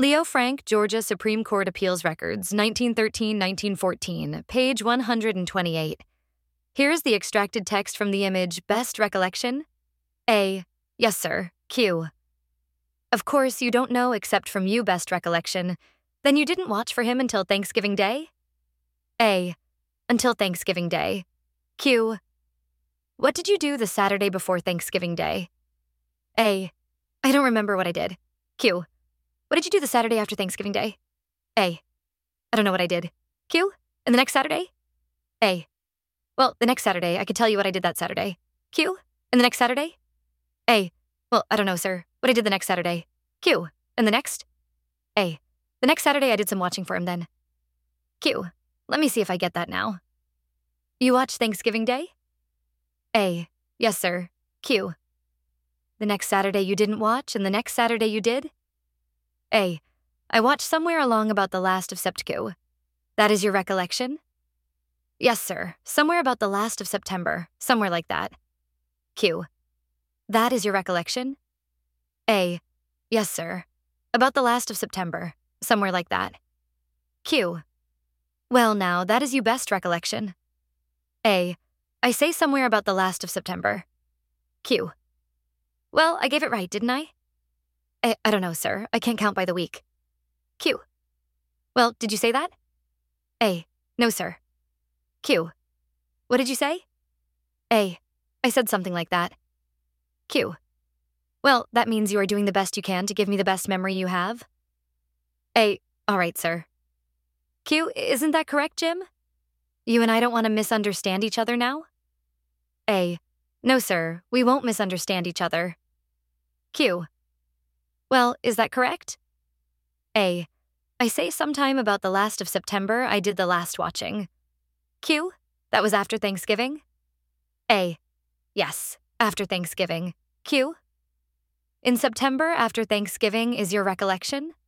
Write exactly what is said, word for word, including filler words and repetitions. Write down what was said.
Leo Frank, Georgia Supreme Court Appeals Records, nineteen thirteen to nineteen fourteen, page one hundred twenty-eight. Here's the extracted text from the image Best Recollection. A. Yes, sir. Q. Of course, you don't know except from you best recollection. Then you didn't watch for him until Thanksgiving Day? A. Until Thanksgiving Day. Q. What did you do the Saturday before Thanksgiving Day? A. I don't remember what I did. Q. What did you do the Saturday after Thanksgiving Day? A. I don't know what I did. Q. And the next Saturday? A. Well, the next Saturday, I could tell you what I did that Saturday. Q. And the next Saturday? A. Well, I don't know, sir. What I did the next Saturday. Q. And the next? A. The next Saturday I did some watching for him then. Q. Let me see if I get that now. You watched Thanksgiving Day? A. Yes, sir. Q. The next Saturday you didn't watch, and the next Saturday you did? A. I watched somewhere along about the last of September. That is your recollection? Yes, sir. Somewhere about the last of September. Somewhere like that. Q. That is your recollection? A. Yes, sir. About the last of September. Somewhere like that. Q. Well, now, that is you best recollection. A. I say somewhere about the last of September. Q. Well, I gave it right, didn't I? I, I don't know, sir. I can't count by the week. Q. Well, did you say that? A. No, sir. Q. What did you say? A. I said something like that. Q. Well, that means you are doing the best you can to give me the best memory you have. A. All right, sir. Q. Isn't that correct, Jim? You and I don't want to misunderstand each other now? A. No, sir. We won't misunderstand each other. Q. Well, is that correct? A. I say sometime about the last of September I did the last watching. Q. That was after Thanksgiving? A. Yes, after Thanksgiving. Q. In September after Thanksgiving is your recollection?